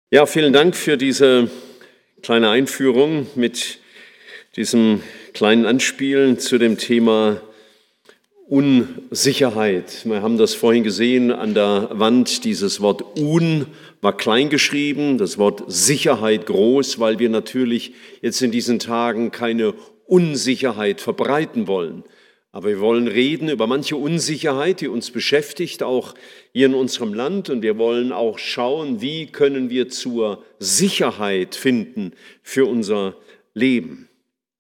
Ja, vielen Dank für diese kleine Einführung mit diesem kleinen Anspielen zu dem Thema Unsicherheit. Wir haben das vorhin gesehen an der Wand, dieses Wort Un war klein geschrieben, das Wort Sicherheit groß, weil wir natürlich jetzt in diesen Tagen keine Unsicherheit verbreiten wollen. Aber wir wollen reden über manche Unsicherheit, die uns beschäftigt, auch hier in unserem Land. Und wir wollen auch schauen, wie können wir zur Sicherheit finden für unser Leben.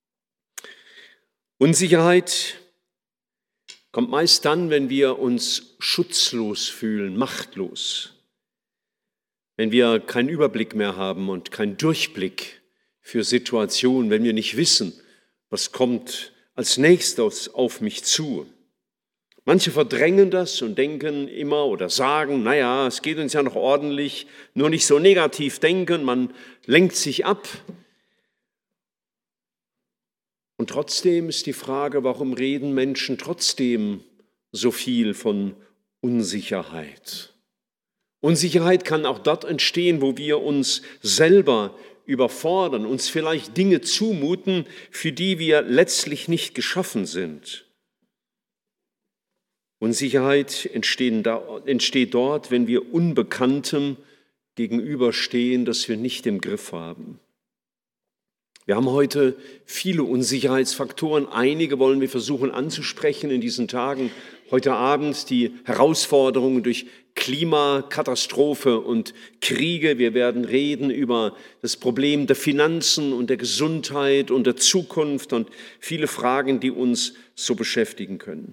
Unsicherheit kommt meist dann, wenn wir uns schutzlos fühlen, machtlos. Wenn wir keinen Überblick mehr haben und keinen Durchblick für Situationen, wenn wir nicht wissen, was kommt als nächstes auf mich zu. Manche verdrängen das und denken immer oder sagen, naja, es geht uns ja noch ordentlich, nur nicht so negativ denken, man lenkt sich ab. Und trotzdem ist die Frage, warum reden Menschen trotzdem so viel von Unsicherheit? Unsicherheit kann auch dort entstehen, wo wir uns selber überfordern, uns vielleicht Dinge zumuten, für die wir letztlich nicht geschaffen sind. Unsicherheit entsteht dort, wenn wir Unbekanntem gegenüberstehen, das wir nicht im Griff haben. Wir haben heute viele Unsicherheitsfaktoren. Einige wollen wir versuchen anzusprechen in diesen Tagen. Heute Abend die Herausforderungen durch Klimakatastrophe und Kriege. Wir werden reden über das Problem der Finanzen und der Gesundheit und der Zukunft und viele Fragen, die uns so beschäftigen können.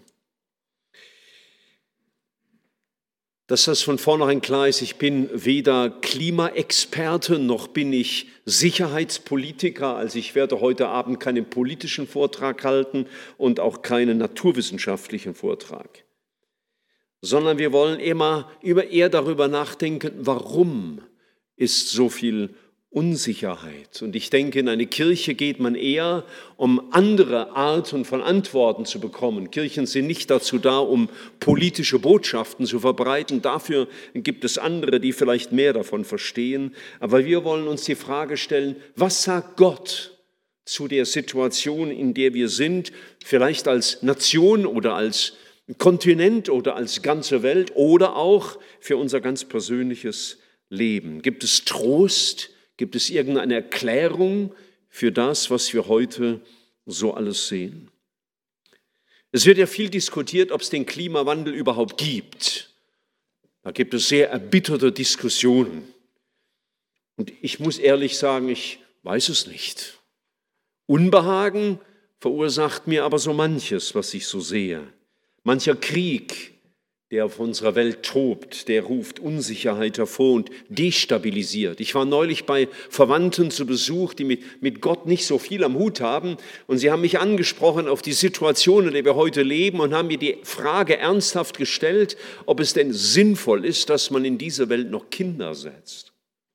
Dass das von vornherein klar ist, ich bin weder Klimaexperte noch bin ich Sicherheitspolitiker, also ich werde heute Abend keinen politischen Vortrag halten und auch keinen naturwissenschaftlichen Vortrag, sondern wir wollen eher darüber nachdenken, warum ist so viel Unsicherheit. Und ich denke, in eine Kirche geht man eher, um andere Arten von Antworten zu bekommen. Kirchen sind nicht dazu da, um politische Botschaften zu verbreiten. Dafür gibt es andere, die vielleicht mehr davon verstehen. Aber wir wollen uns die Frage stellen, was sagt Gott zu der Situation, in der wir sind, vielleicht als Nation oder als Kontinent oder als ganze Welt oder auch für unser ganz persönliches Leben? Gibt es Trost? Gibt es irgendeine Erklärung für das, was wir heute so alles sehen? Es wird ja viel diskutiert, ob es den Klimawandel überhaupt gibt. Da gibt es sehr erbitterte Diskussionen. Und ich muss ehrlich sagen, ich weiß es nicht. Unbehagen verursacht mir aber so manches, was ich so sehe. Mancher Krieg, der auf unserer Welt tobt, der ruft Unsicherheit hervor und destabilisiert. Ich war neulich bei Verwandten zu Besuch, die mit Gott nicht so viel am Hut haben. Und sie haben mich angesprochen auf die Situation, in der wir heute leben und haben mir die Frage ernsthaft gestellt, ob es denn sinnvoll ist, dass man in diese Welt noch Kinder setzt.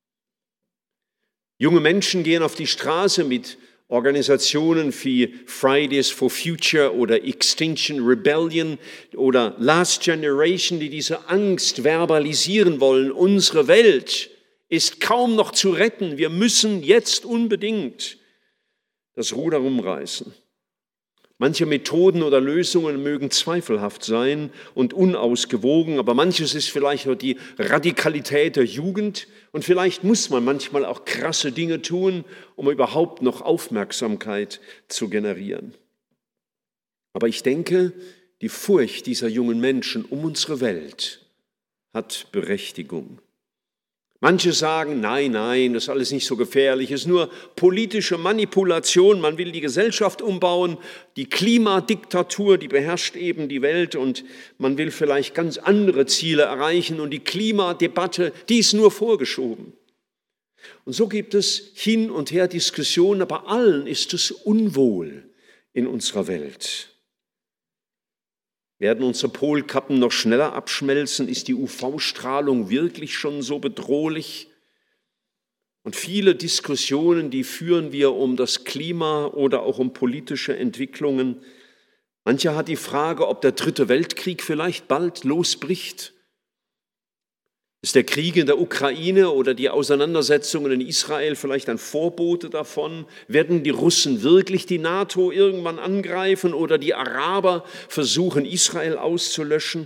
Junge Menschen gehen auf die Straße mit Organisationen wie Fridays for Future oder Extinction Rebellion oder Last Generation, die diese Angst verbalisieren wollen. Unsere Welt ist kaum noch zu retten. Wir müssen jetzt unbedingt das Ruder rumreißen. Manche Methoden oder Lösungen mögen zweifelhaft sein und unausgewogen, aber manches ist vielleicht auch die Radikalität der Jugend und vielleicht muss man manchmal auch krasse Dinge tun, um überhaupt noch Aufmerksamkeit zu generieren. Aber ich denke, die Furcht dieser jungen Menschen um unsere Welt hat Berechtigung. Manche sagen, nein, das ist alles nicht so gefährlich, es ist nur politische Manipulation, man will die Gesellschaft umbauen, die Klimadiktatur, die beherrscht eben die Welt und man will vielleicht ganz andere Ziele erreichen und die Klimadebatte, die ist nur vorgeschoben. Und so gibt es hin und her Diskussionen, aber allen ist es unwohl in unserer Welt. Werden unsere Polkappen noch schneller abschmelzen? Ist die UV-Strahlung wirklich schon so bedrohlich? Und viele Diskussionen, die führen wir um das Klima oder auch um politische Entwicklungen. Mancher hat die Frage, ob der dritte Weltkrieg vielleicht bald losbricht. Ist der Krieg in der Ukraine oder die Auseinandersetzungen in Israel vielleicht ein Vorbote davon? Werden die Russen wirklich die NATO irgendwann angreifen oder die Araber versuchen, Israel auszulöschen?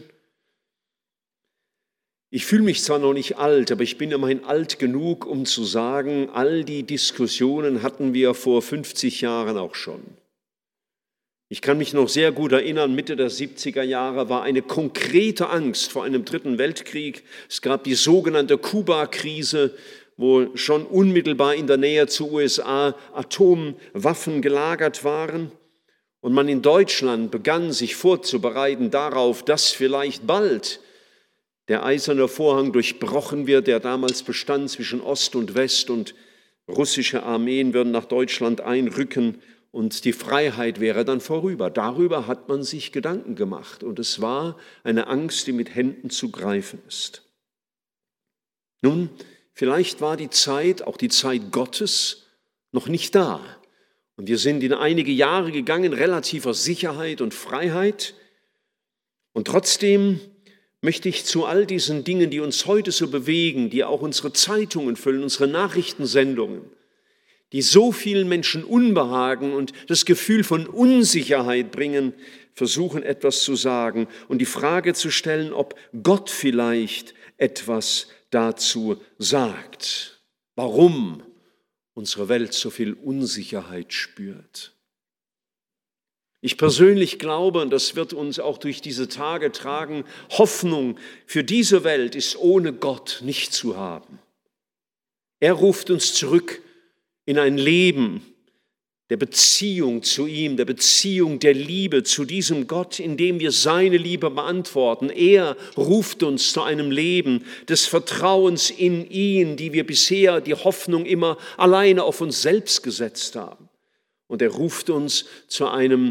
Ich fühle mich zwar noch nicht alt, aber ich bin immerhin alt genug, um zu sagen, all die Diskussionen hatten wir vor 50 Jahren auch schon. Ich kann mich noch sehr gut erinnern, Mitte der 70er Jahre war eine konkrete Angst vor einem dritten Weltkrieg. Es gab die sogenannte Kuba-Krise, wo schon unmittelbar in der Nähe zu USA Atomwaffen gelagert waren. Und man in Deutschland begann sich vorzubereiten darauf, dass vielleicht bald der eiserne Vorhang durchbrochen wird, der damals bestand zwischen Ost und West, und russische Armeen würden nach Deutschland einrücken. Und die Freiheit wäre dann vorüber. Darüber hat man sich Gedanken gemacht. Und es war eine Angst, die mit Händen zu greifen ist. Nun, vielleicht war die Zeit, auch die Zeit Gottes, noch nicht da. Und wir sind in einige Jahre gegangen, relativer Sicherheit und Freiheit. Und trotzdem möchte ich zu all diesen Dingen, die uns heute so bewegen, die auch unsere Zeitungen füllen, unsere Nachrichtensendungen, die so vielen Menschen Unbehagen und das Gefühl von Unsicherheit bringen, versuchen etwas zu sagen und die Frage zu stellen, ob Gott vielleicht etwas dazu sagt, warum unsere Welt so viel Unsicherheit spürt. Ich persönlich glaube, und das wird uns auch durch diese Tage tragen, Hoffnung für diese Welt ist ohne Gott nicht zu haben. Er ruft uns zurück in ein Leben der Beziehung zu ihm, der Beziehung der Liebe zu diesem Gott, in dem wir seine Liebe beantworten. Er ruft uns zu einem Leben des Vertrauens in ihn, die wir bisher die Hoffnung immer alleine auf uns selbst gesetzt haben. Und er ruft uns zu einem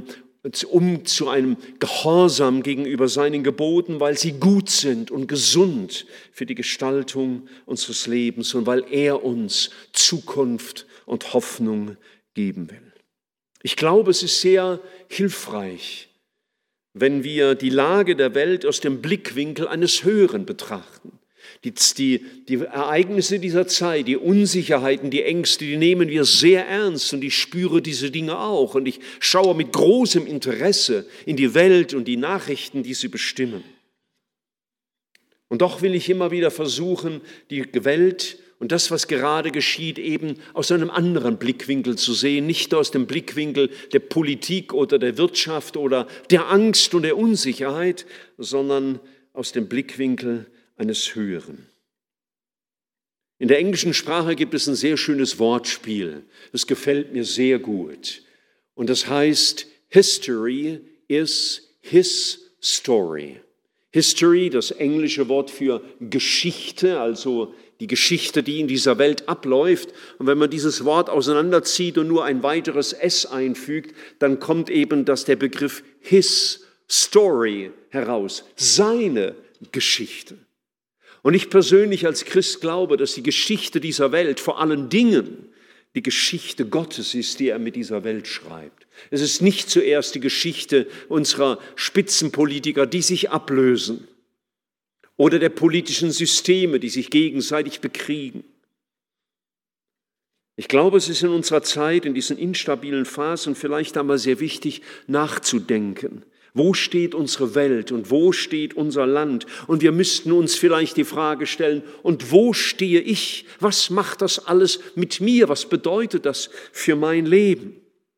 Gehorsam gegenüber seinen Geboten, weil sie gut sind und gesund für die Gestaltung unseres Lebens und weil er uns Zukunft und Hoffnung geben will. Ich glaube, es ist sehr hilfreich, wenn wir die Lage der Welt aus dem Blickwinkel eines Höheren betrachten. Die Ereignisse dieser Zeit, die Unsicherheiten, die Ängste, die nehmen wir sehr ernst und ich spüre diese Dinge auch. Und ich schaue mit großem Interesse in die Welt und die Nachrichten, die sie bestimmen. Und doch will ich immer wieder versuchen, die Welt und das, was gerade geschieht, eben aus einem anderen Blickwinkel zu sehen, nicht aus dem Blickwinkel der Politik oder der Wirtschaft oder der Angst und der Unsicherheit, sondern aus dem Blickwinkel eines Höheren. In der englischen Sprache gibt es ein sehr schönes Wortspiel. Das gefällt mir sehr gut. Und das heißt, History is his story. History, das englische Wort für Geschichte, also die Geschichte, die in dieser Welt abläuft. Und wenn man dieses Wort auseinanderzieht und nur ein weiteres S einfügt, dann kommt eben der Begriff his story heraus, seine Geschichte. Und ich persönlich als Christ glaube, dass die Geschichte dieser Welt vor allen Dingen die Geschichte Gottes ist, die er mit dieser Welt schreibt. Es ist nicht zuerst die Geschichte unserer Spitzenpolitiker, die sich ablösen, oder der politischen Systeme, die sich gegenseitig bekriegen. Ich glaube, es ist in unserer Zeit, in diesen instabilen Phasen vielleicht einmal sehr wichtig, nachzudenken. Wo steht unsere Welt und wo steht unser Land? Und wir müssten uns vielleicht die Frage stellen, und wo stehe ich? Was macht das alles mit mir? Was bedeutet das für mein Leben?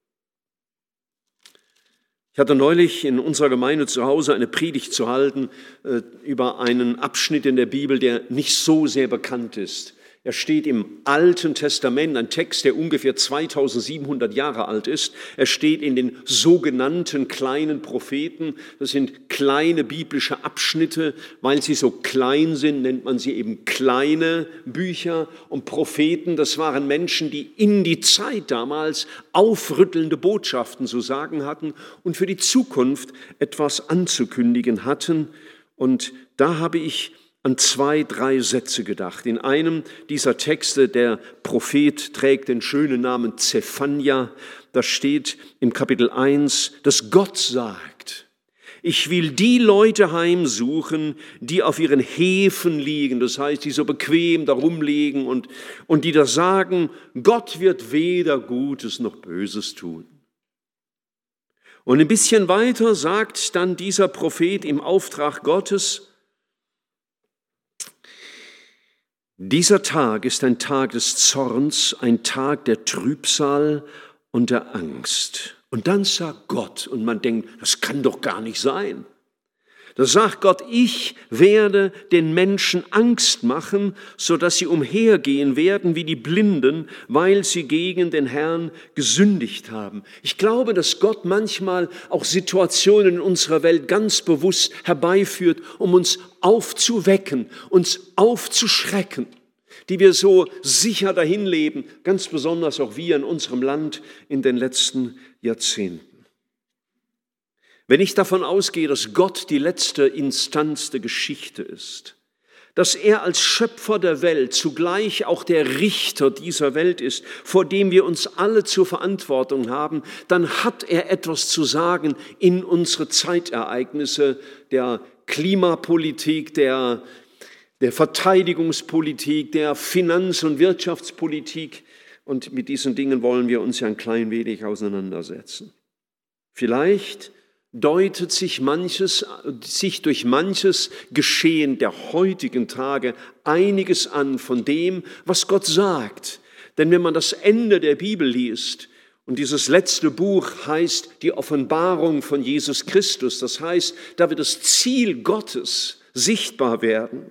Ich hatte neulich in unserer Gemeinde zu Hause eine Predigt zu halten über einen Abschnitt in der Bibel, der nicht so sehr bekannt ist. Er steht im Alten Testament, ein Text, der ungefähr 2700 Jahre alt ist. Er steht in den sogenannten kleinen Propheten. Das sind kleine biblische Abschnitte. Weil sie so klein sind, nennt man sie eben kleine Bücher. Und Propheten, das waren Menschen, die in die Zeit damals aufrüttelnde Botschaften zu sagen hatten und für die Zukunft etwas anzukündigen hatten. Und da habe ich an 2, 3 Sätze gedacht. In einem dieser Texte, der Prophet trägt den schönen Namen Zephania, da steht im Kapitel 1, dass Gott sagt: Ich will die Leute heimsuchen, die auf ihren Häfen liegen, das heißt, die so bequem da rumliegen und die da sagen, Gott wird weder Gutes noch Böses tun. Und ein bisschen weiter sagt dann dieser Prophet im Auftrag Gottes, dieser Tag ist ein Tag des Zorns, ein Tag der Trübsal und der Angst. Und dann sagt Gott, und man denkt, das kann doch gar nicht sein. Da sagt Gott, ich werde den Menschen Angst machen, sodass sie umhergehen werden wie die Blinden, weil sie gegen den Herrn gesündigt haben. Ich glaube, dass Gott manchmal auch Situationen in unserer Welt ganz bewusst herbeiführt, um uns aufzuwecken, uns aufzuschrecken, die wir so sicher dahin leben, ganz besonders auch wir in unserem Land in den letzten Jahrzehnten. Wenn ich davon ausgehe, dass Gott die letzte Instanz der Geschichte ist, dass er als Schöpfer der Welt zugleich auch der Richter dieser Welt ist, vor dem wir uns alle zur Verantwortung haben, dann hat er etwas zu sagen in unsere Zeitereignisse der Klimapolitik, der Verteidigungspolitik, der Finanz- und Wirtschaftspolitik. Und mit diesen Dingen wollen wir uns ja ein klein wenig auseinandersetzen. Vielleicht deutet sich durch manches Geschehen der heutigen Tage einiges an von dem, was Gott sagt. Denn wenn man das Ende der Bibel liest, und dieses letzte Buch heißt die Offenbarung von Jesus Christus, das heißt, da wird das Ziel Gottes sichtbar werden.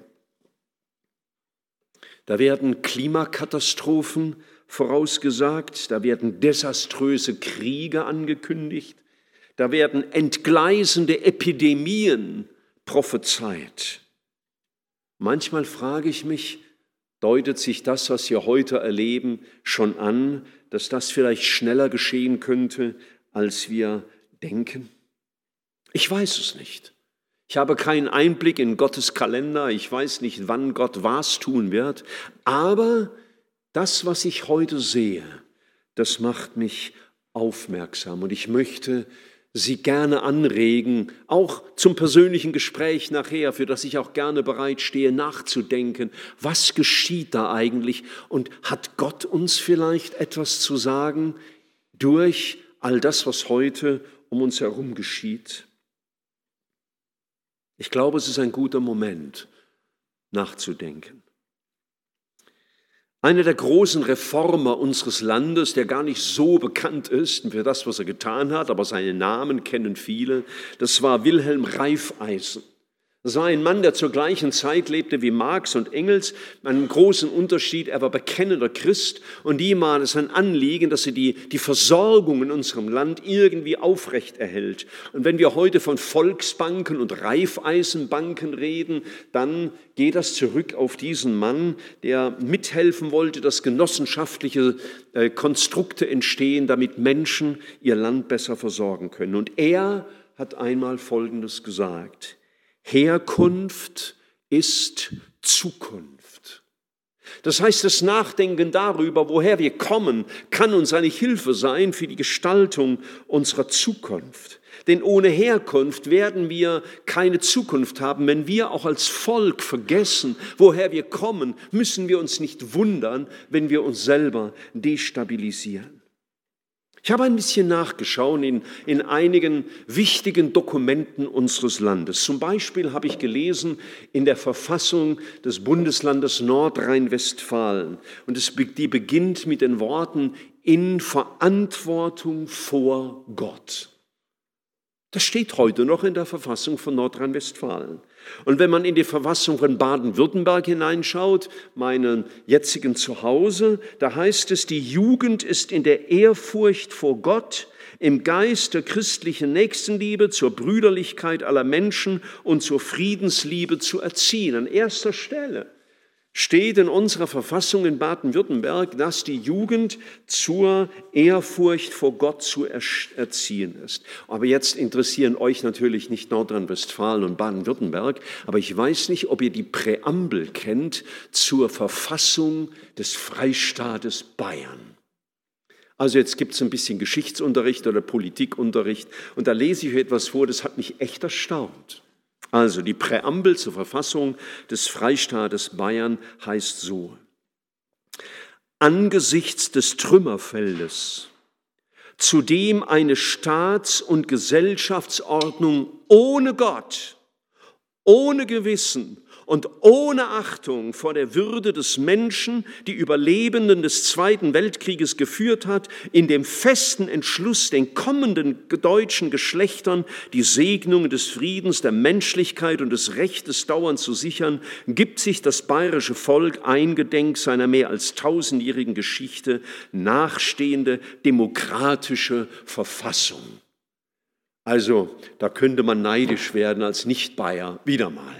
Da werden Klimakatastrophen vorausgesagt, da werden desaströse Kriege angekündigt, da werden entgleisende Epidemien prophezeit. Manchmal frage ich mich, deutet sich das, was wir heute erleben, schon an, dass das vielleicht schneller geschehen könnte, als wir denken? Ich weiß es nicht. Ich habe keinen Einblick in Gottes Kalender, ich weiß nicht, wann Gott was tun wird, aber das, was ich heute sehe, das macht mich aufmerksam und ich möchte Sie gerne anregen, auch zum persönlichen Gespräch nachher, für das ich auch gerne bereitstehe, nachzudenken, was geschieht da eigentlich und hat Gott uns vielleicht etwas zu sagen durch all das, was heute um uns herum geschieht? Ich glaube, es ist ein guter Moment, nachzudenken. Einer der großen Reformer unseres Landes, der gar nicht so bekannt ist für das, was er getan hat, aber seinen Namen kennen viele, das war Wilhelm Raiffeisen. Das war ein Mann, der zur gleichen Zeit lebte wie Marx und Engels, mit einem großen Unterschied. Er war bekennender Christ und ihm war es ein Anliegen, dass er die Versorgung in unserem Land irgendwie aufrecht erhält. Und wenn wir heute von Volksbanken und Raiffeisenbanken reden, dann geht das zurück auf diesen Mann, der mithelfen wollte, dass genossenschaftliche Konstrukte entstehen, damit Menschen ihr Land besser versorgen können. Und er hat einmal Folgendes gesagt: Herkunft ist Zukunft. Das heißt, das Nachdenken darüber, woher wir kommen, kann uns eine Hilfe sein für die Gestaltung unserer Zukunft. Denn ohne Herkunft werden wir keine Zukunft haben. Wenn wir auch als Volk vergessen, woher wir kommen, müssen wir uns nicht wundern, wenn wir uns selber destabilisieren. Ich habe ein bisschen nachgeschaut in einigen wichtigen Dokumenten unseres Landes. Zum Beispiel habe ich gelesen in der Verfassung des Bundeslandes Nordrhein-Westfalen. Und die beginnt mit den Worten: in Verantwortung vor Gott. Das steht heute noch in der Verfassung von Nordrhein-Westfalen. Und wenn man in die Verfassung von Baden-Württemberg hineinschaut, meinen jetzigen Zuhause, da heißt es, die Jugend ist in der Ehrfurcht vor Gott, im Geist der christlichen Nächstenliebe, zur Brüderlichkeit aller Menschen und zur Friedensliebe zu erziehen. An erster Stelle steht in unserer Verfassung in Baden-Württemberg, dass die Jugend zur Ehrfurcht vor Gott zu erziehen ist. Aber jetzt interessieren euch natürlich nicht Nordrhein-Westfalen und Baden-Württemberg, aber ich weiß nicht, ob ihr die Präambel kennt zur Verfassung des Freistaates Bayern. Also jetzt gibt es ein bisschen Geschichtsunterricht oder Politikunterricht und da lese ich euch etwas vor, das hat mich echt erstaunt. Also die Präambel zur Verfassung des Freistaates Bayern heißt so: Angesichts des Trümmerfeldes, zu dem eine Staats- und Gesellschaftsordnung ohne Gott, ohne Gewissen und ohne Achtung vor der Würde des Menschen die Überlebenden des Zweiten Weltkrieges geführt hat, in dem festen Entschluss, den kommenden deutschen Geschlechtern die Segnungen des Friedens, der Menschlichkeit und des Rechtes dauernd zu sichern, gibt sich das bayerische Volk eingedenk seiner mehr als 1000-jährigen Geschichte nachstehende demokratische Verfassung. Also, da könnte man neidisch werden als Nicht-Bayer, wieder mal.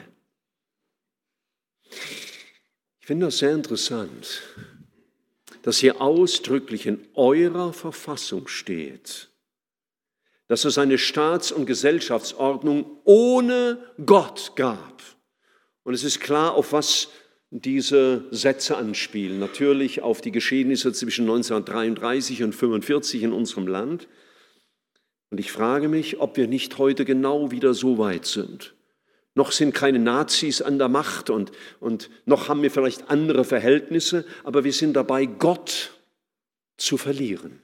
Ich finde das sehr interessant, dass hier ausdrücklich in eurer Verfassung steht, dass es eine Staats- und Gesellschaftsordnung ohne Gott gab. Und es ist klar, auf was diese Sätze anspielen. Natürlich auf die Geschehnisse zwischen 1933 und 1945 in unserem Land. Und ich frage mich, ob wir nicht heute genau wieder so weit sind. Noch sind keine Nazis an der Macht und noch haben wir vielleicht andere Verhältnisse, aber wir sind dabei, Gott zu verlieren.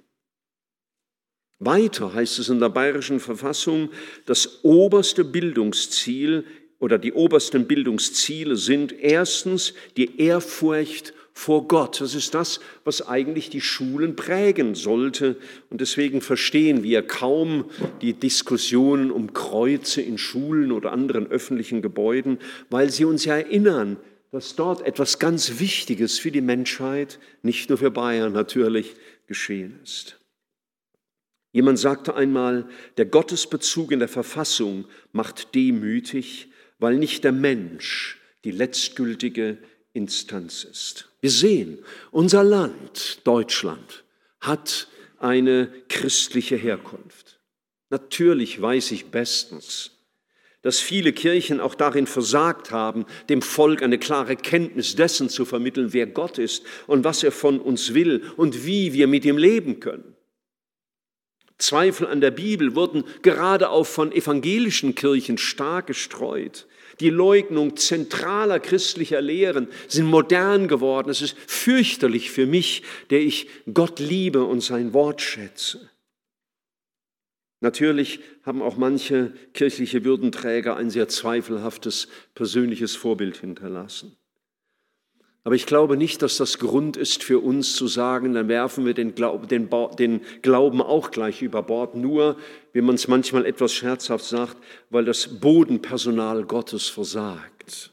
Weiter heißt es in der bayerischen Verfassung, das oberste Bildungsziel oder die obersten Bildungsziele sind erstens die Ehrfurcht vor Gott. Das ist das, was eigentlich die Schulen prägen sollte. Und deswegen verstehen wir kaum die Diskussionen um Kreuze in Schulen oder anderen öffentlichen Gebäuden, weil sie uns ja erinnern, dass dort etwas ganz Wichtiges für die Menschheit, nicht nur für Bayern natürlich, geschehen ist. Jemand sagte einmal, der Gottesbezug in der Verfassung macht demütig, weil nicht der Mensch die letztgültige Instanz ist. Wir sehen, unser Land, Deutschland, hat eine christliche Herkunft. Natürlich weiß ich bestens, dass viele Kirchen auch darin versagt haben, dem Volk eine klare Kenntnis dessen zu vermitteln, wer Gott ist und was er von uns will und wie wir mit ihm leben können. Zweifel an der Bibel wurden gerade auch von evangelischen Kirchen stark gestreut. Die Leugnung zentraler christlicher Lehren sind modern geworden. Es ist fürchterlich für mich, der ich Gott liebe und sein Wort schätze. Natürlich haben auch manche kirchliche Würdenträger ein sehr zweifelhaftes persönliches Vorbild hinterlassen. Aber ich glaube nicht, dass das Grund ist für uns zu sagen, dann werfen wir den Glauben auch gleich über Bord, nur, wie man es manchmal etwas scherzhaft sagt, weil das Bodenpersonal Gottes versagt.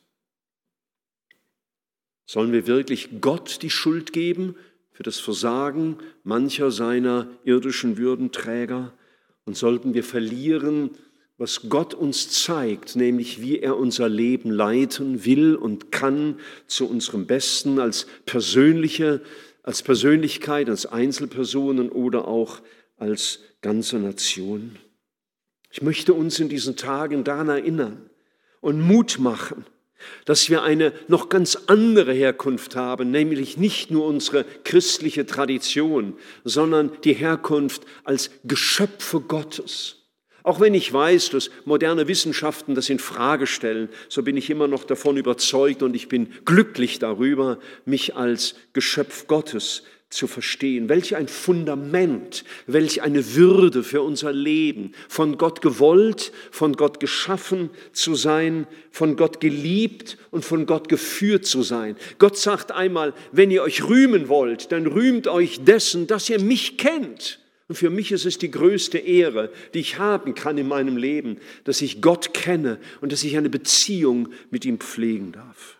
Sollen wir wirklich Gott die Schuld geben für das Versagen mancher seiner irdischen Würdenträger? Und sollten wir verlieren, was Gott uns zeigt, nämlich wie er unser Leben leiten will und kann zu unserem Besten als Persönlichkeit, als Einzelpersonen oder auch als ganze Nation. Ich möchte uns in diesen Tagen daran erinnern und Mut machen, dass wir eine noch ganz andere Herkunft haben, nämlich nicht nur unsere christliche Tradition, sondern die Herkunft als Geschöpfe Gottes. Auch wenn ich weiß, dass moderne Wissenschaften das in Frage stellen, so bin ich immer noch davon überzeugt und ich bin glücklich darüber, mich als Geschöpf Gottes zu verstehen. Welch ein Fundament, welch eine Würde für unser Leben, von Gott gewollt, von Gott geschaffen zu sein, von Gott geliebt und von Gott geführt zu sein. Gott sagt einmal, wenn ihr euch rühmen wollt, dann rühmt euch dessen, dass ihr mich kennt. Und für mich ist es die größte Ehre, die ich haben kann in meinem Leben, dass ich Gott kenne und dass ich eine Beziehung mit ihm pflegen darf.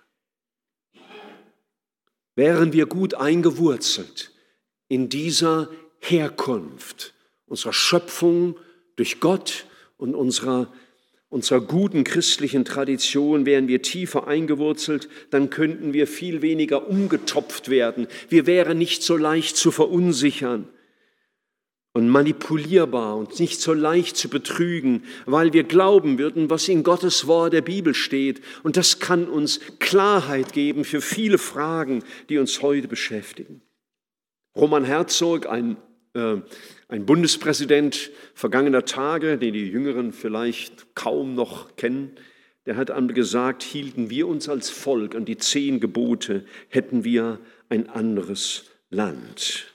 Wären wir gut eingewurzelt in dieser Herkunft, unserer Schöpfung durch Gott und unserer guten christlichen Tradition, wären wir tiefer eingewurzelt, dann könnten wir viel weniger umgetopft werden. Wir wären nicht so leicht zu verunsichern und manipulierbar und nicht so leicht zu betrügen, weil wir glauben würden, was in Gottes Wort der Bibel steht. Und das kann uns Klarheit geben für viele Fragen, die uns heute beschäftigen. Roman Herzog, ein ein Bundespräsident vergangener Tage, den die Jüngeren vielleicht kaum noch kennen, der hat einmal gesagt, hielten wir uns als Volk an die 10 Gebote, hätten wir ein anderes Land.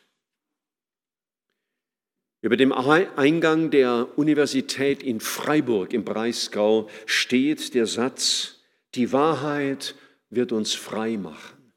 Über dem Eingang der Universität in Freiburg im Breisgau steht der Satz, die Wahrheit wird uns frei machen.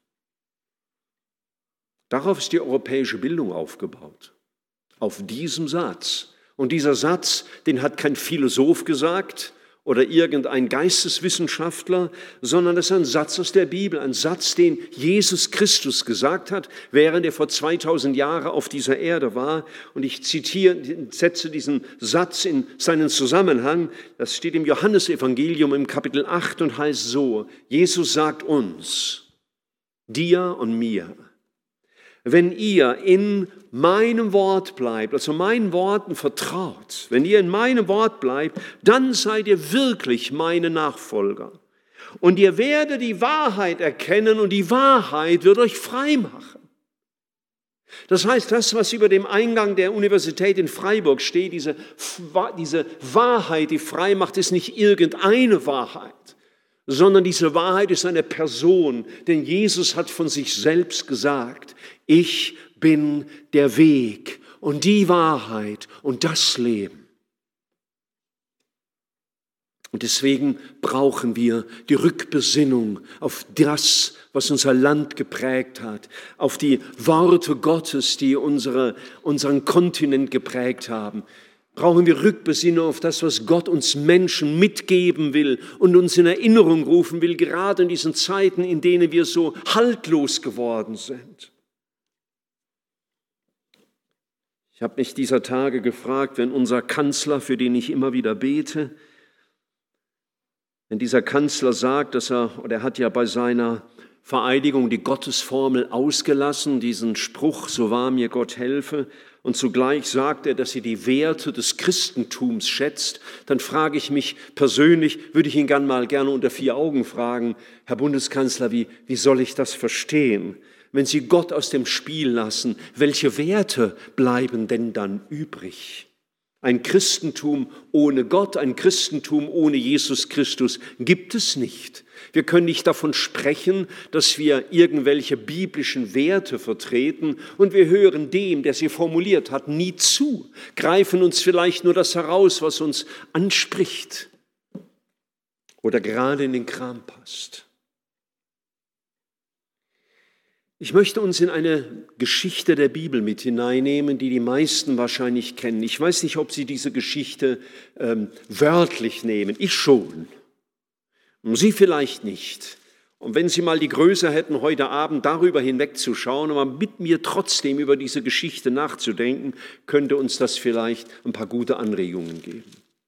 Darauf ist die europäische Bildung aufgebaut, auf diesem Satz. Und dieser Satz, den hat kein Philosoph gesagt oder irgendein Geisteswissenschaftler, sondern das ist ein Satz aus der Bibel, ein Satz, den Jesus Christus gesagt hat, während er vor 2000 Jahren auf dieser Erde war. Und ich setze diesen Satz in seinen Zusammenhang. Das steht im Johannesevangelium im Kapitel 8 und heißt so, Jesus sagt uns, dir und mir, wenn ihr in meinem Wort bleibt, also meinen Worten vertraut, wenn ihr in meinem Wort bleibt, dann seid ihr wirklich meine Nachfolger. Und ihr werdet die Wahrheit erkennen und die Wahrheit wird euch frei machen. Das heißt, das, was über dem Eingang der Universität in Freiburg steht, diese Wahrheit, die frei macht, ist nicht irgendeine Wahrheit, sondern diese Wahrheit ist eine Person, denn Jesus hat von sich selbst gesagt, ich bin der Weg und die Wahrheit und das Leben. Und deswegen brauchen wir die Rückbesinnung auf das, was unser Land geprägt hat, auf die Worte Gottes, die unseren Kontinent geprägt haben. Brauchen wir Rückbesinnung auf das, was Gott uns Menschen mitgeben will und uns in Erinnerung rufen will, gerade in diesen Zeiten, in denen wir so haltlos geworden sind. Ich habe mich dieser Tage gefragt, wenn unser Kanzler, für den ich immer wieder bete, wenn dieser Kanzler sagt, er hat ja bei seiner Vereidigung die Gottesformel ausgelassen, diesen Spruch, so wahr mir Gott helfe, und zugleich sagt er, dass er die Werte des Christentums schätzt, dann frage ich mich persönlich, würde ich ihn gerne unter 4 Augen fragen, Herr Bundeskanzler, wie soll ich das verstehen? Wenn Sie Gott aus dem Spiel lassen, welche Werte bleiben denn dann übrig? Ein Christentum ohne Gott, ein Christentum ohne Jesus Christus gibt es nicht. Wir können nicht davon sprechen, dass wir irgendwelche biblischen Werte vertreten und wir hören dem, der sie formuliert hat, nie zu, greifen uns vielleicht nur das heraus, was uns anspricht oder gerade in den Kram passt. Ich möchte uns in eine Geschichte der Bibel mit hineinnehmen, die die meisten wahrscheinlich kennen. Ich weiß nicht, ob Sie diese Geschichte wörtlich nehmen. Ich schon. Sie vielleicht nicht. Und wenn Sie mal die Größe hätten, heute Abend darüber hinwegzuschauen, aber mit mir trotzdem über diese Geschichte nachzudenken, könnte uns das vielleicht ein paar gute Anregungen geben.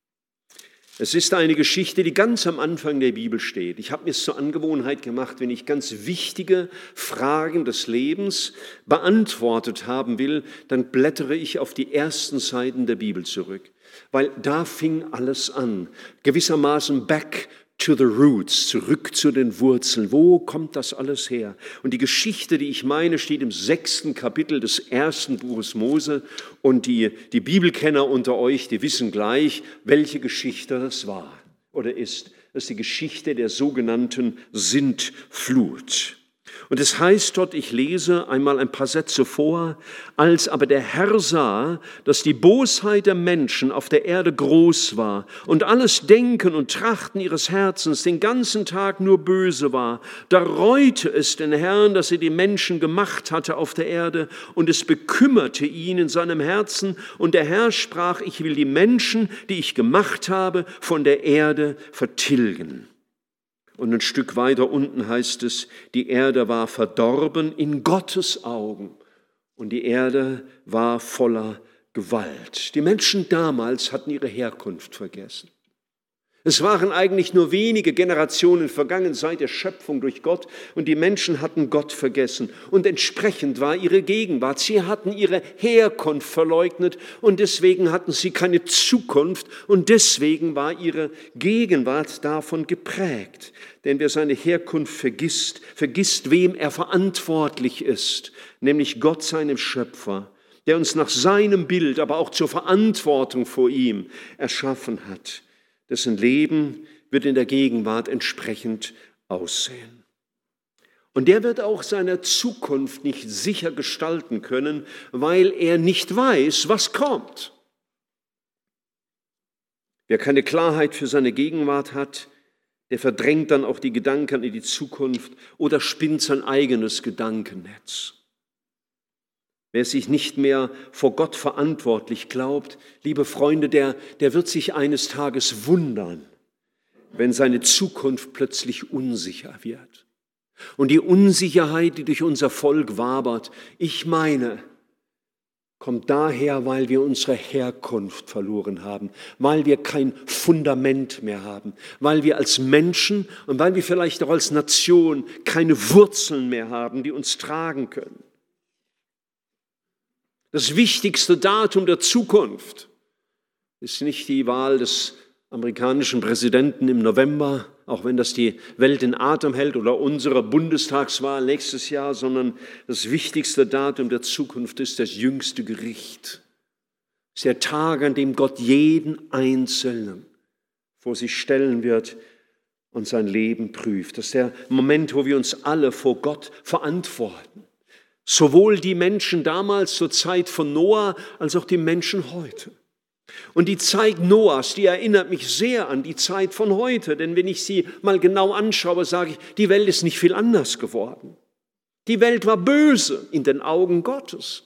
Es ist eine Geschichte, die ganz am Anfang der Bibel steht. Ich habe mir es zur Angewohnheit gemacht, wenn ich ganz wichtige Fragen des Lebens beantwortet haben will, dann blättere ich auf die ersten Seiten der Bibel zurück. Weil da fing alles an, gewissermaßen back to the roots, zurück zu den Wurzeln. Wo kommt das alles her? Und die Geschichte, die ich meine, steht im 6. Kapitel des 1. Buches Mose. Und die Bibelkenner unter euch, die wissen gleich, welche Geschichte das war oder ist. Das ist die Geschichte der sogenannten Sintflut. Und es heißt dort, ich lese einmal ein paar Sätze vor, als aber der Herr sah, dass die Bosheit der Menschen auf der Erde groß war und alles Denken und Trachten ihres Herzens den ganzen Tag nur böse war, da reute es den Herrn, dass er die Menschen gemacht hatte auf der Erde und es bekümmerte ihn in seinem Herzen und der Herr sprach, ich will die Menschen, die ich gemacht habe, von der Erde vertilgen. Und ein Stück weiter unten heißt es, die Erde war verdorben in Gottes Augen und die Erde war voller Gewalt. Die Menschen damals hatten ihre Herkunft vergessen. Es waren eigentlich nur wenige Generationen vergangen seit der Schöpfung durch Gott und die Menschen hatten Gott vergessen. Und entsprechend war ihre Gegenwart. Sie hatten ihre Herkunft verleugnet und deswegen hatten sie keine Zukunft und deswegen war ihre Gegenwart davon geprägt. Denn wer seine Herkunft vergisst, wem er verantwortlich ist, nämlich Gott, seinem Schöpfer. der uns nach seinem Bild, aber auch zur Verantwortung vor ihm erschaffen hat. Dessen Leben wird in der Gegenwart entsprechend aussehen. Und der wird auch seine Zukunft nicht sicher gestalten können, weil er nicht weiß, was kommt. Wer keine Klarheit für seine Gegenwart hat, der verdrängt dann auch die Gedanken in die Zukunft oder spinnt sein eigenes Gedankennetz. Wer sich nicht mehr vor Gott verantwortlich glaubt, liebe Freunde, der wird sich eines Tages wundern, wenn seine Zukunft plötzlich unsicher wird. Und die Unsicherheit, die durch unser Volk wabert, ich meine, kommt daher, weil wir unsere Herkunft verloren haben, weil wir kein Fundament mehr haben, weil wir als Menschen und weil wir vielleicht auch als Nation keine Wurzeln mehr haben, die uns tragen können. Das wichtigste Datum der Zukunft ist nicht die Wahl des amerikanischen Präsidenten im November, auch wenn das die Welt in Atem hält, oder unsere Bundestagswahl nächstes Jahr, sondern das wichtigste Datum der Zukunft ist das jüngste Gericht. Es ist der Tag, an dem Gott jeden Einzelnen vor sich stellen wird und sein Leben prüft. Das ist der Moment, wo wir uns alle vor Gott verantworten. Sowohl die Menschen damals zur Zeit von Noah, als auch die Menschen heute. Und die Zeit Noahs, die erinnert mich sehr an die Zeit von heute. Denn wenn ich sie mal genau anschaue, sage ich, die Welt ist nicht viel anders geworden. Die Welt war böse in den Augen Gottes.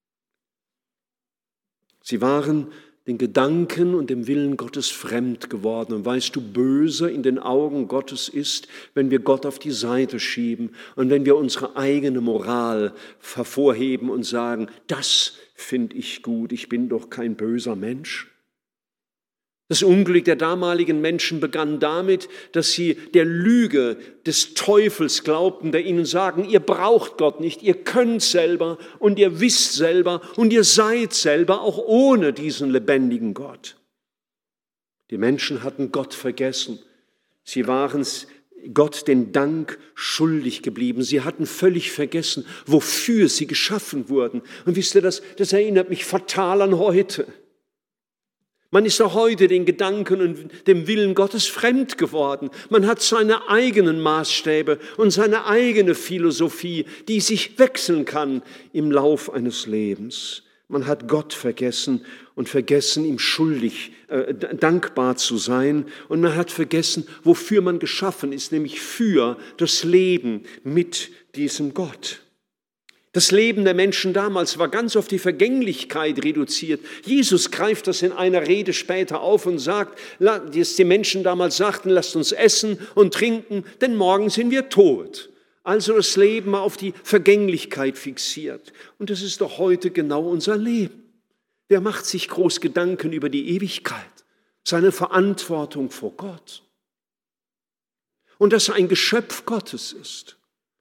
Sie waren den Gedanken und dem Willen Gottes fremd geworden. Und weißt du, böse in den Augen Gottes ist, wenn wir Gott auf die Seite schieben und wenn wir unsere eigene Moral hervorheben und sagen, das finde ich gut, ich bin doch kein böser Mensch. Das Unglück der damaligen Menschen begann damit, dass sie der Lüge des Teufels glaubten, der ihnen sagen, ihr braucht Gott nicht, ihr könnt selber und ihr wisst selber und ihr seid selber auch ohne diesen lebendigen Gott. Die Menschen hatten Gott vergessen. Sie waren Gott den Dank schuldig geblieben. Sie hatten völlig vergessen, wofür sie geschaffen wurden. Und wisst ihr, das erinnert mich fatal an heute. Man ist auch heute den Gedanken und dem Willen Gottes fremd geworden. Man hat seine eigenen Maßstäbe und seine eigene Philosophie, die sich wechseln kann im Lauf eines Lebens. Man hat Gott vergessen und vergessen, ihm dankbar zu sein. Und man hat vergessen, wofür man geschaffen ist, nämlich für das Leben mit diesem Gott. Das Leben der Menschen damals war ganz auf die Vergänglichkeit reduziert. Jesus greift das in einer Rede später auf und sagt, dass die Menschen damals sagten, lasst uns essen und trinken, denn morgen sind wir tot. Also das Leben war auf die Vergänglichkeit fixiert. Und das ist doch heute genau unser Leben. Wer macht sich groß Gedanken über die Ewigkeit, seine Verantwortung vor Gott? Und dass er ein Geschöpf Gottes ist.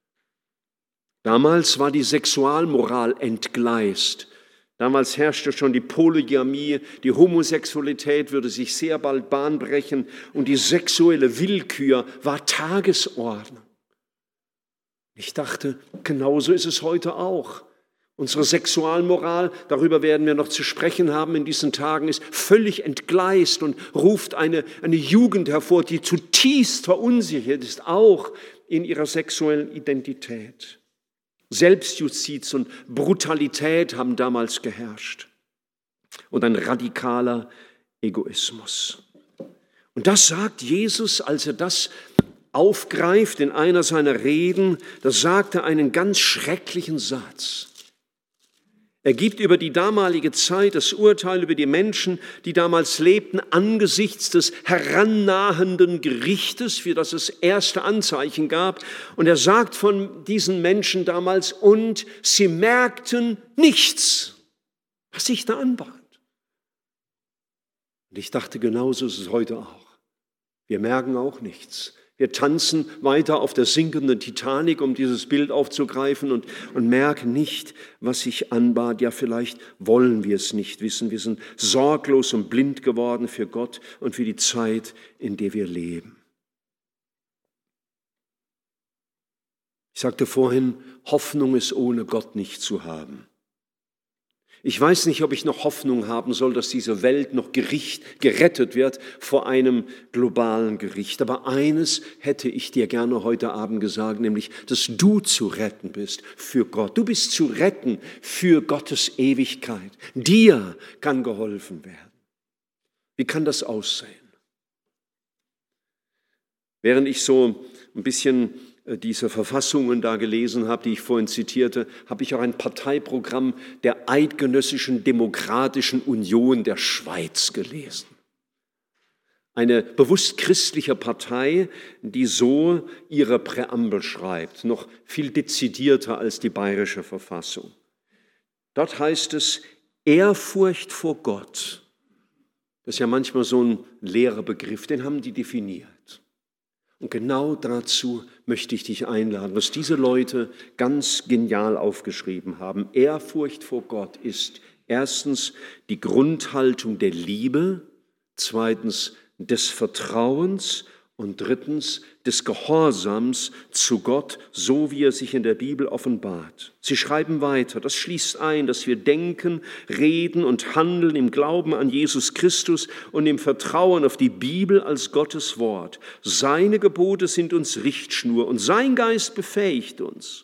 Damals war die Sexualmoral entgleist. Damals herrschte schon die Polygamie, die Homosexualität würde sich sehr bald Bahn brechen und die sexuelle Willkür war Tagesordnung. Ich dachte, genauso ist es heute auch. Unsere Sexualmoral, darüber werden wir noch zu sprechen haben in diesen Tagen, ist völlig entgleist und ruft eine Jugend hervor, die zutiefst verunsichert ist, auch in ihrer sexuellen Identität. Selbstjustiz und Brutalität haben damals geherrscht und ein radikaler Egoismus. Und das sagt Jesus, als er das aufgreift in einer seiner Reden, da sagt er einen ganz schrecklichen Satz. Er gibt über die damalige Zeit das Urteil über die Menschen, die damals lebten, angesichts des herannahenden Gerichtes, für das es erste Anzeichen gab. Und er sagt von diesen Menschen damals, und sie merkten nichts, was sich da anbahnt. Und ich dachte, genauso ist es heute auch. Wir merken auch nichts. Wir tanzen weiter auf der sinkenden Titanic, um dieses Bild aufzugreifen und merken nicht, was sich anbahnt. Ja, vielleicht wollen wir es nicht wissen. Wir sind sorglos und blind geworden für Gott und für die Zeit, in der wir leben. Ich sagte vorhin, Hoffnung ist ohne Gott nicht zu haben. Ich weiß nicht, ob ich noch Hoffnung haben soll, dass diese Welt noch gerettet wird vor einem globalen Gericht. Aber eines hätte ich dir gerne heute Abend gesagt, nämlich, dass du zu retten bist für Gott. Du bist zu retten für Gottes Ewigkeit. Dir kann geholfen werden. Wie kann das aussehen? Während ich so ein bisschen diese Verfassungen da gelesen habe, die ich vorhin zitierte, habe ich auch ein Parteiprogramm der Eidgenössischen Demokratischen Union der Schweiz gelesen. Eine bewusst christliche Partei, die so ihre Präambel schreibt, noch viel dezidierter als die bayerische Verfassung. Dort heißt es, Ehrfurcht vor Gott. Das ist ja manchmal so ein leerer Begriff, den haben die definiert. Und genau dazu möchte ich dich einladen, was diese Leute ganz genial aufgeschrieben haben. Ehrfurcht vor Gott ist erstens die Grundhaltung der Liebe, zweitens des Vertrauens und drittens des Gehorsams zu Gott, so wie er sich in der Bibel offenbart. Sie schreiben weiter, das schließt ein, dass wir denken, reden und handeln im Glauben an Jesus Christus und im Vertrauen auf die Bibel als Gottes Wort. Seine Gebote sind uns Richtschnur und sein Geist befähigt uns.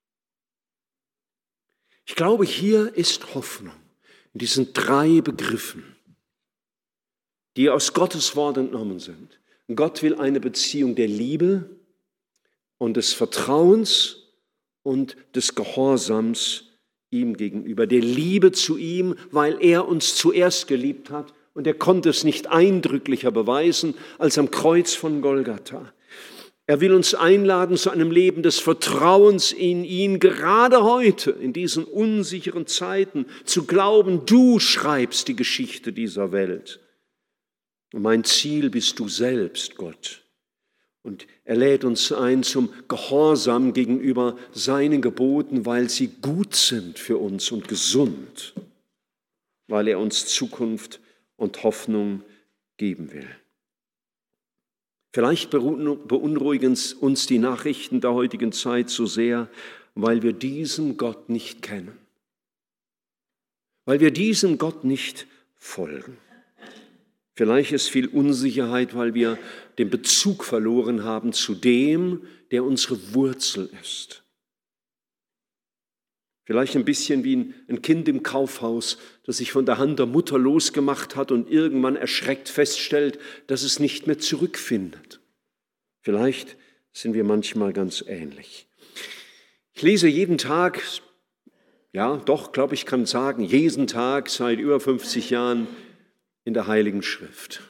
Ich glaube, hier ist Hoffnung in diesen 3 Begriffen, die aus Gottes Wort entnommen sind. Gott will eine Beziehung der Liebe und des Vertrauens und des Gehorsams ihm gegenüber. Der Liebe zu ihm, weil er uns zuerst geliebt hat und er konnte es nicht eindrücklicher beweisen als am Kreuz von Golgatha. Er will uns einladen zu einem Leben des Vertrauens in ihn, gerade heute, in diesen unsicheren Zeiten, zu glauben, du schreibst die Geschichte dieser Welt. Und mein Ziel bist du selbst, Gott. Und er lädt uns ein zum Gehorsam gegenüber seinen Geboten, weil sie gut sind für uns und gesund, weil er uns Zukunft und Hoffnung geben will. Vielleicht beunruhigen uns die Nachrichten der heutigen Zeit so sehr, weil wir diesem Gott nicht kennen, weil wir diesem Gott nicht folgen. Vielleicht ist viel Unsicherheit, weil wir den Bezug verloren haben zu dem, der unsere Wurzel ist. Vielleicht ein bisschen wie ein Kind im Kaufhaus, das sich von der Hand der Mutter losgemacht hat und irgendwann erschreckt feststellt, dass es nicht mehr zurückfindet. Vielleicht sind wir manchmal ganz ähnlich. Ich lese jeden Tag, ja doch, glaube ich, kann sagen, jeden Tag seit über 50 Jahren in der Heiligen Schrift.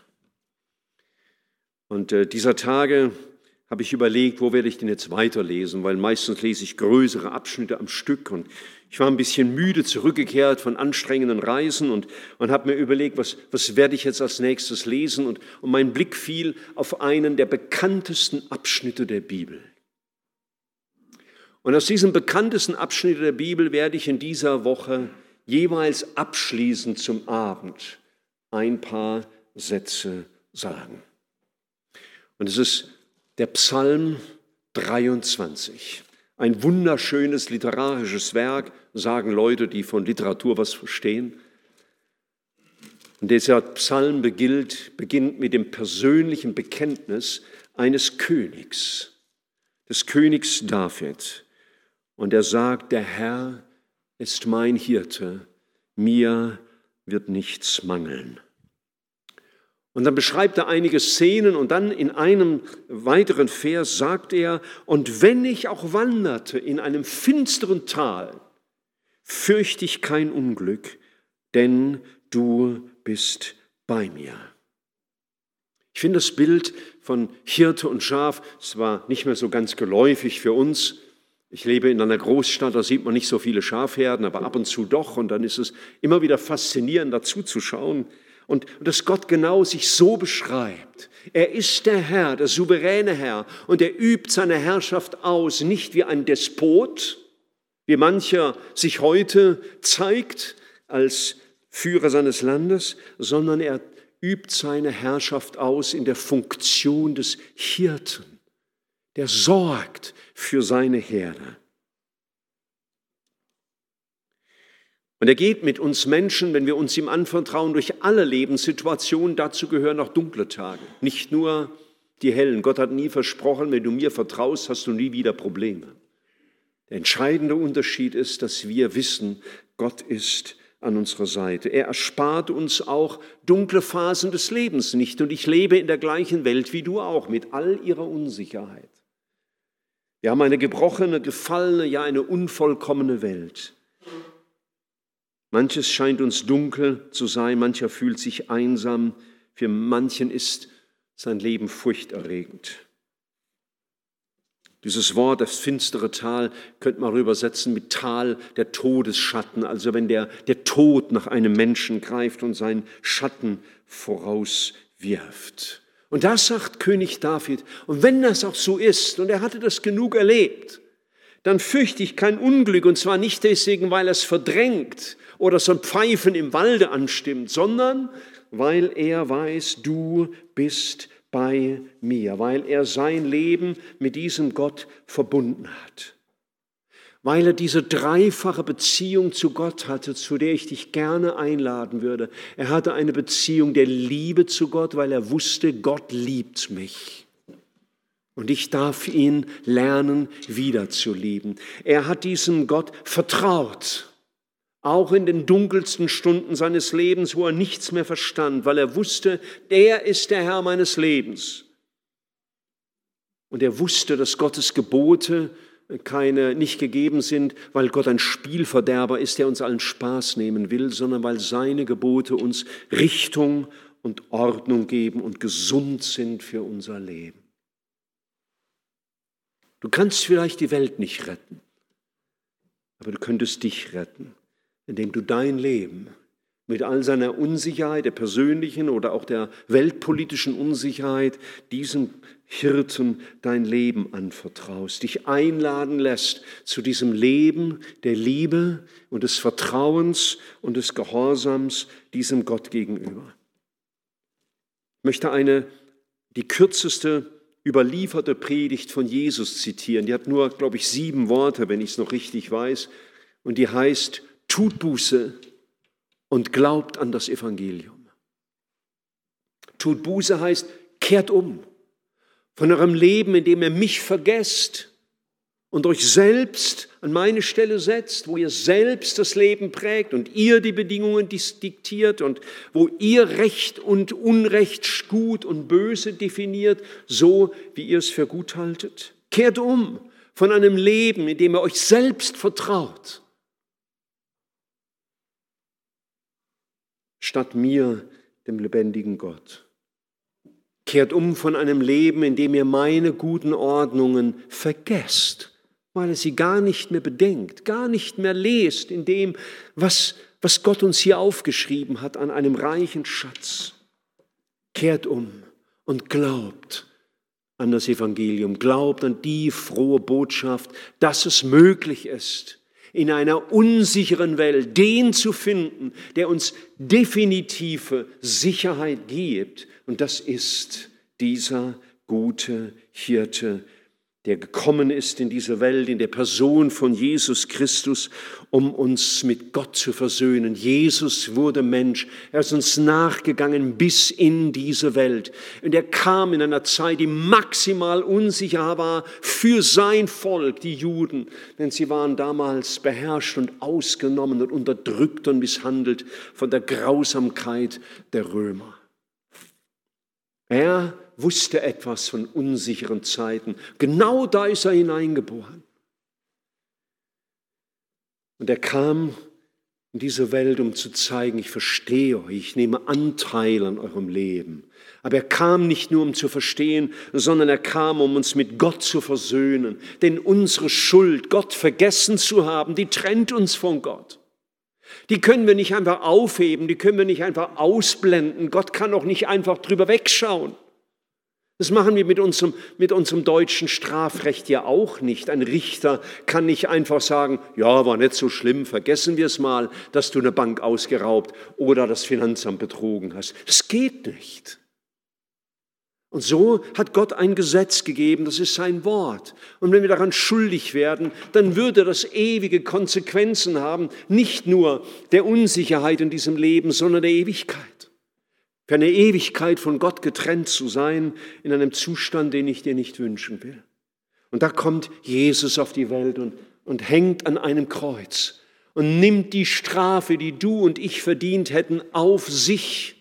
Und dieser Tage habe ich überlegt, wo werde ich denn jetzt weiterlesen, weil meistens lese ich größere Abschnitte am Stück und ich war ein bisschen müde zurückgekehrt von anstrengenden Reisen und habe mir überlegt, was werde ich jetzt als nächstes lesen und mein Blick fiel auf einen der bekanntesten Abschnitte der Bibel. Und aus diesem bekanntesten Abschnitt der Bibel werde ich in dieser Woche jeweils abschließend zum Abend ein paar Sätze sagen. Und es ist der Psalm 23. Ein wunderschönes literarisches Werk, sagen Leute, die von Literatur was verstehen. Und dieser Psalm beginnt mit dem persönlichen Bekenntnis eines Königs, des Königs David. Und er sagt, der Herr ist mein Hirte, mir wird nichts mangeln. Und dann beschreibt er einige Szenen und dann in einem weiteren Vers sagt er, und wenn ich auch wanderte in einem finsteren Tal, fürchte ich kein Unglück, denn du bist bei mir. Ich finde das Bild von Hirte und Schaf, es war nicht mehr so ganz geläufig für uns. Ich lebe in einer Großstadt, da sieht man nicht so viele Schafherden, aber ab und zu doch. Und dann ist es immer wieder faszinierend, dazu zu schauen. Und dass Gott genau sich so beschreibt. Er ist der Herr, der souveräne Herr. Und er übt seine Herrschaft aus, nicht wie ein Despot, wie mancher sich heute zeigt als Führer seines Landes, sondern er übt seine Herrschaft aus in der Funktion des Hirten. Der sorgt für seine Herde. Und er geht mit uns Menschen, wenn wir uns ihm anvertrauen, durch alle Lebenssituationen. Dazu gehören auch dunkle Tage, nicht nur die hellen. Gott hat nie versprochen, wenn du mir vertraust, hast du nie wieder Probleme. Der entscheidende Unterschied ist, dass wir wissen, Gott ist an unserer Seite. Er erspart uns auch dunkle Phasen des Lebens nicht. Und ich lebe in der gleichen Welt wie du auch, mit all ihrer Unsicherheit. Wir haben eine gebrochene, gefallene, ja eine unvollkommene Welt. Manches scheint uns dunkel zu sein, mancher fühlt sich einsam, für manchen ist sein Leben furchterregend. Dieses Wort, das finstere Tal, könnte man übersetzen mit Tal der Todesschatten, also wenn der Tod nach einem Menschen greift und seinen Schatten vorauswirft. Und das sagt König David, und wenn das auch so ist, und er hatte das genug erlebt, dann fürchte ich kein Unglück, und zwar nicht deswegen, weil er es verdrängt oder so ein Pfeifen im Walde anstimmt, sondern weil er weiß, du bist bei mir, weil er sein Leben mit diesem Gott verbunden hat, weil er diese dreifache Beziehung zu Gott hatte, zu der ich dich gerne einladen würde. Er hatte eine Beziehung der Liebe zu Gott, weil er wusste, Gott liebt mich. Und ich darf ihn lernen, wieder zu lieben. Er hat diesem Gott vertraut, auch in den dunkelsten Stunden seines Lebens, wo er nichts mehr verstand, weil er wusste, er ist der Herr meines Lebens. Und er wusste, dass Gottes Gebote nicht gegeben sind, weil Gott ein Spielverderber ist, der uns allen Spaß nehmen will, sondern weil seine Gebote uns Richtung und Ordnung geben und gesund sind für unser Leben. Du kannst vielleicht die Welt nicht retten, aber du könntest dich retten, indem du dein Leben mit all seiner Unsicherheit, der persönlichen oder auch der weltpolitischen Unsicherheit, diesem Hirten dein Leben anvertraust, dich einladen lässt zu diesem Leben der Liebe und des Vertrauens und des Gehorsams diesem Gott gegenüber. Ich möchte die kürzeste überlieferte Predigt von Jesus zitieren. Die hat nur, glaube ich, 7 Worte, wenn ich es noch richtig weiß. Und die heißt, tut Buße und glaubt an das Evangelium. Tut Buße heißt, kehrt um von eurem Leben, in dem ihr mich vergesst und euch selbst an meine Stelle setzt, wo ihr selbst das Leben prägt und ihr die Bedingungen diktiert und wo ihr Recht und Unrecht, Gut und Böse definiert, so wie ihr es für gut haltet. Kehrt um von einem Leben, in dem ihr euch selbst vertraut, statt mir, dem lebendigen Gott. Kehrt um von einem Leben, in dem ihr meine guten Ordnungen vergesst, weil ihr sie gar nicht mehr bedenkt, gar nicht mehr lest in dem, was Gott uns hier aufgeschrieben hat an einem reichen Schatz. Kehrt um und glaubt an das Evangelium, glaubt an die frohe Botschaft, dass es möglich ist, in einer unsicheren Welt den zu finden, der uns definitive Sicherheit gibt. Und das ist dieser gute Hirte, der gekommen ist in diese Welt, in der Person von Jesus Christus, um uns mit Gott zu versöhnen. Jesus wurde Mensch, er ist uns nachgegangen bis in diese Welt. Und er kam in einer Zeit, die maximal unsicher war für sein Volk, die Juden. Denn sie waren damals beherrscht und ausgenommen und unterdrückt und misshandelt von der Grausamkeit der Römer. Er wusste etwas von unsicheren Zeiten. Genau da ist er hineingeboren. Und er kam in diese Welt, um zu zeigen, ich verstehe euch, ich nehme Anteil an eurem Leben. Aber er kam nicht nur, um zu verstehen, sondern er kam, um uns mit Gott zu versöhnen. Denn unsere Schuld, Gott vergessen zu haben, die trennt uns von Gott. Die können wir nicht einfach aufheben, die können wir nicht einfach ausblenden. Gott kann auch nicht einfach drüber wegschauen. Das machen wir mit unserem deutschen Strafrecht ja auch nicht. Ein Richter kann nicht einfach sagen, ja, war nicht so schlimm, vergessen wir es mal, dass du eine Bank ausgeraubt oder das Finanzamt betrogen hast. Das geht nicht. Und so hat Gott ein Gesetz gegeben, das ist sein Wort. Und wenn wir daran schuldig werden, dann würde das ewige Konsequenzen haben, nicht nur der Unsicherheit in diesem Leben, sondern der Ewigkeit. Für eine Ewigkeit von Gott getrennt zu sein, in einem Zustand, den ich dir nicht wünschen will. Und da kommt Jesus auf die Welt und hängt an einem Kreuz und nimmt die Strafe, die du und ich verdient hätten, auf sich.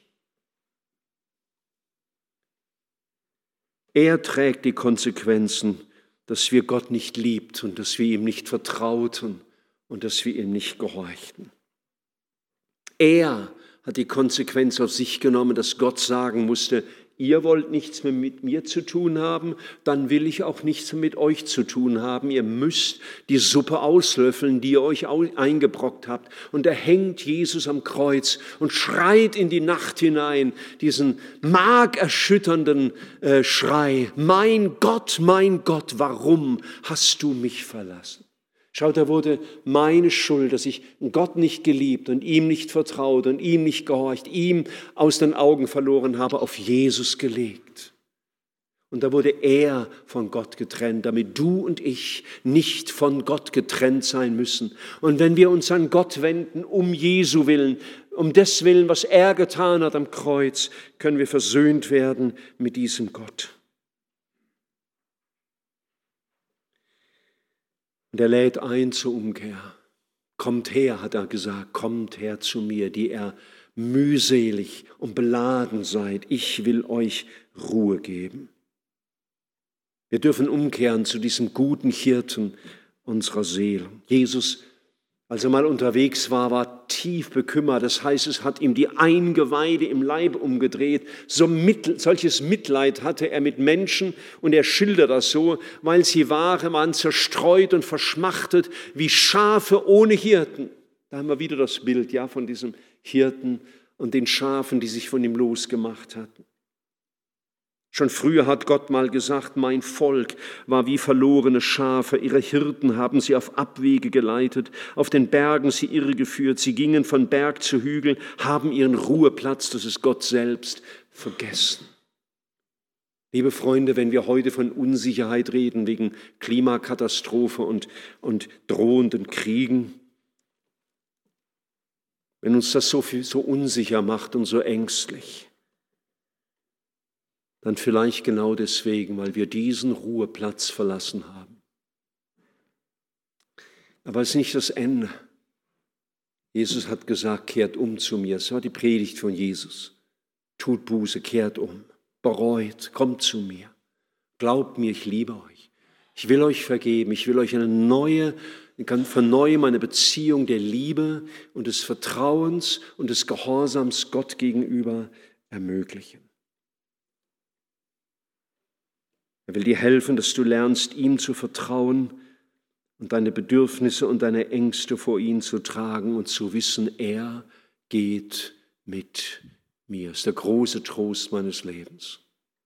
Er trägt die Konsequenzen, dass wir Gott nicht liebt und dass wir ihm nicht vertrauten und dass wir ihm nicht gehorchten. Er hat die Konsequenz auf sich genommen, dass Gott sagen musste, ihr wollt nichts mehr mit mir zu tun haben, dann will ich auch nichts mehr mit euch zu tun haben. Ihr müsst die Suppe auslöffeln, die ihr euch eingebrockt habt. Und da hängt Jesus am Kreuz und schreit in die Nacht hinein, diesen markerschütternden Schrei. Mein Gott, warum hast du mich verlassen? Schaut, da wurde meine Schuld, dass ich Gott nicht geliebt und ihm nicht vertraut und ihm nicht gehorcht, ihm aus den Augen verloren habe, auf Jesus gelegt. Und da wurde er von Gott getrennt, damit du und ich nicht von Gott getrennt sein müssen. Und wenn wir uns an Gott wenden, um Jesu willen, um des Willen, was er getan hat am Kreuz, können wir versöhnt werden mit diesem Gott. Und er lädt ein zur Umkehr. Kommt her, hat er gesagt, kommt her zu mir, die ihr mühselig und beladen seid. Ich will euch Ruhe geben. Wir dürfen umkehren zu diesem guten Hirten unserer Seele. Jesus, als er mal unterwegs war tief bekümmert. Das heißt, es hat ihm die Eingeweide im Leib umgedreht. Solches Mitleid hatte er mit Menschen und er schildert das so, weil sie waren zerstreut und verschmachtet wie Schafe ohne Hirten. Da haben wir wieder das Bild von diesem Hirten und den Schafen, die sich von ihm losgemacht hatten. Schon früher hat Gott mal gesagt, mein Volk war wie verlorene Schafe, ihre Hirten haben sie auf Abwege geleitet, auf den Bergen sie irregeführt, sie gingen von Berg zu Hügel, haben ihren Ruheplatz, das ist Gott selbst, vergessen. Liebe Freunde, wenn wir heute von Unsicherheit reden, wegen Klimakatastrophe und drohenden Kriegen, wenn uns das so unsicher macht und so ängstlich, dann vielleicht genau deswegen, weil wir diesen Ruheplatz verlassen haben. Aber es ist nicht das Ende. Jesus hat gesagt, kehrt um zu mir. Das war die Predigt von Jesus. Tut Buße, kehrt um, bereut, kommt zu mir. Glaubt mir, ich liebe euch. Ich will euch vergeben. Ich will euch von neuem eine Beziehung der Liebe und des Vertrauens und des Gehorsams Gott gegenüber ermöglichen. Er will dir helfen, dass du lernst, ihm zu vertrauen und deine Bedürfnisse und deine Ängste vor ihn zu tragen und zu wissen, er geht mit mir. Das ist der große Trost meines Lebens.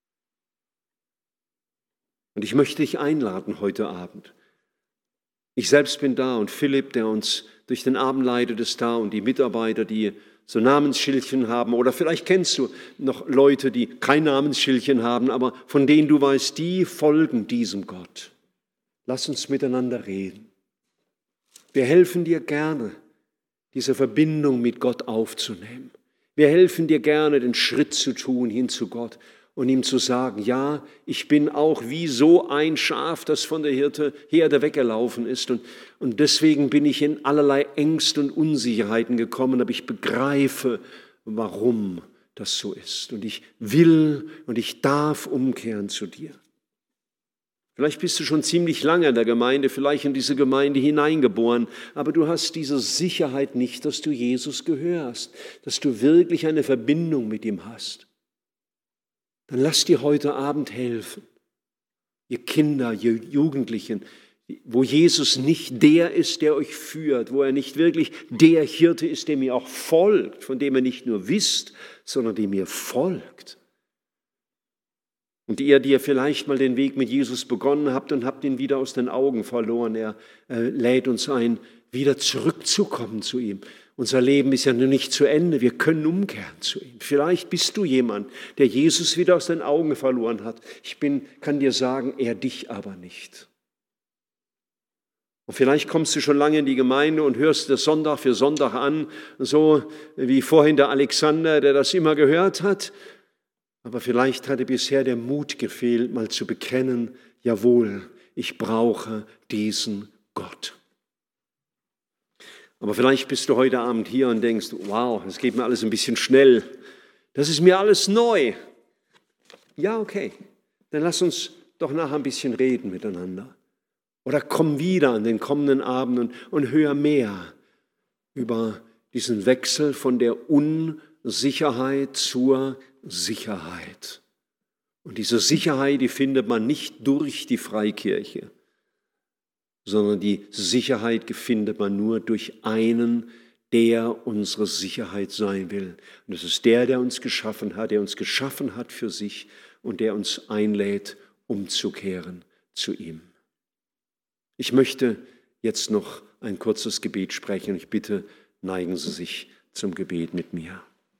Und ich möchte dich einladen heute Abend. Ich selbst bin da und Philipp, der uns durch den Abend leitet, ist da und die Mitarbeiter, die so Namensschildchen haben, oder vielleicht kennst du noch Leute, die kein Namensschildchen haben, aber von denen du weißt, die folgen diesem Gott. Lass uns miteinander reden. Wir helfen dir gerne, diese Verbindung mit Gott aufzunehmen. Wir helfen dir gerne, den Schritt zu tun hin zu Gott und ihm zu sagen, ja, ich bin auch wie so ein Schaf, das von der Herde weggelaufen ist und deswegen bin ich in allerlei Ängste und Unsicherheiten gekommen, aber ich begreife, warum das so ist und ich will und ich darf umkehren zu dir. Vielleicht bist du schon ziemlich lange in der Gemeinde, vielleicht in diese Gemeinde hineingeboren, aber du hast diese Sicherheit nicht, dass du Jesus gehörst, dass du wirklich eine Verbindung mit ihm hast. Dann lasst dir heute Abend helfen, ihr Kinder, ihr Jugendlichen, wo Jesus nicht der ist, der euch führt, wo er nicht wirklich der Hirte ist, dem ihr auch folgt, von dem ihr nicht nur wisst, sondern dem ihr folgt. Und ihr, die ihr vielleicht mal den Weg mit Jesus begonnen habt und habt ihn wieder aus den Augen verloren, er lädt uns ein, wieder zurückzukommen zu ihm. Unser Leben ist ja noch nicht zu Ende. Wir können umkehren zu ihm. Vielleicht bist du jemand, der Jesus wieder aus den Augen verloren hat. Kann dir sagen, er dich aber nicht. Und vielleicht kommst du schon lange in die Gemeinde und hörst das Sonntag für Sonntag an, so wie vorhin der Alexander, der das immer gehört hat. Aber vielleicht hatte bisher der Mut gefehlt, mal zu bekennen, jawohl, ich brauche diesen Gott. Aber vielleicht bist du heute Abend hier und denkst, wow, das geht mir alles ein bisschen schnell. Das ist mir alles neu. Ja, okay, dann lass uns doch nachher ein bisschen reden miteinander. Oder komm wieder an den kommenden Abenden und hör mehr über diesen Wechsel von der Unsicherheit zur Sicherheit. Und diese Sicherheit, die findet man nicht durch die Freikirche, sondern die Sicherheit findet man nur durch einen, der unsere Sicherheit sein will. Und das ist der uns geschaffen hat, der uns geschaffen hat für sich und der uns einlädt, umzukehren zu ihm. Ich möchte jetzt noch ein kurzes Gebet sprechen. Ich bitte, neigen Sie sich zum Gebet mit mir.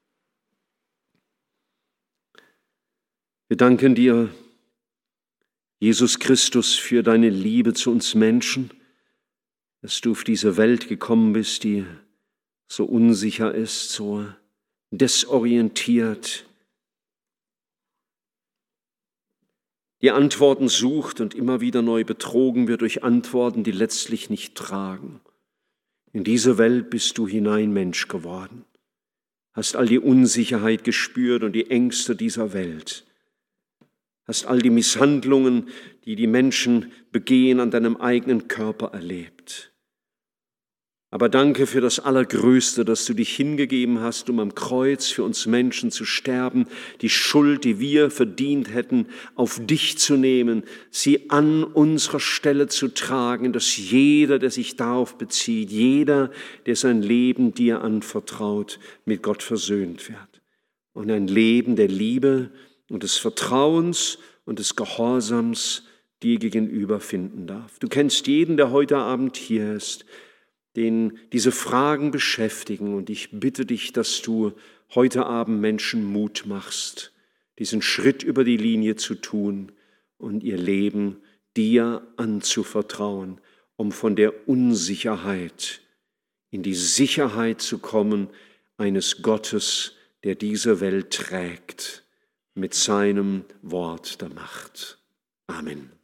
Wir danken dir, Jesus Christus, für deine Liebe zu uns Menschen, dass du auf diese Welt gekommen bist, die so unsicher ist, so desorientiert, die Antworten sucht und immer wieder neu betrogen wird durch Antworten, die letztlich nicht tragen. In diese Welt bist du hinein Mensch geworden, hast all die Unsicherheit gespürt und die Ängste dieser Welt, hast all die Misshandlungen, die die Menschen begehen, an deinem eigenen Körper erlebt. Aber danke für das Allergrößte, dass du dich hingegeben hast, um am Kreuz für uns Menschen zu sterben, die Schuld, die wir verdient hätten, auf dich zu nehmen, sie an unserer Stelle zu tragen, dass jeder, der sich darauf bezieht, jeder, der sein Leben dir anvertraut, mit Gott versöhnt wird. Und ein Leben der Liebe und des Vertrauens und des Gehorsams dir gegenüber finden darf. Du kennst jeden, der heute Abend hier ist, den diese Fragen beschäftigen. Und ich bitte dich, dass du heute Abend Menschen Mut machst, diesen Schritt über die Linie zu tun und ihr Leben dir anzuvertrauen, um von der Unsicherheit in die Sicherheit zu kommen eines Gottes, der diese Welt trägt mit seinem Wort der Macht. Amen.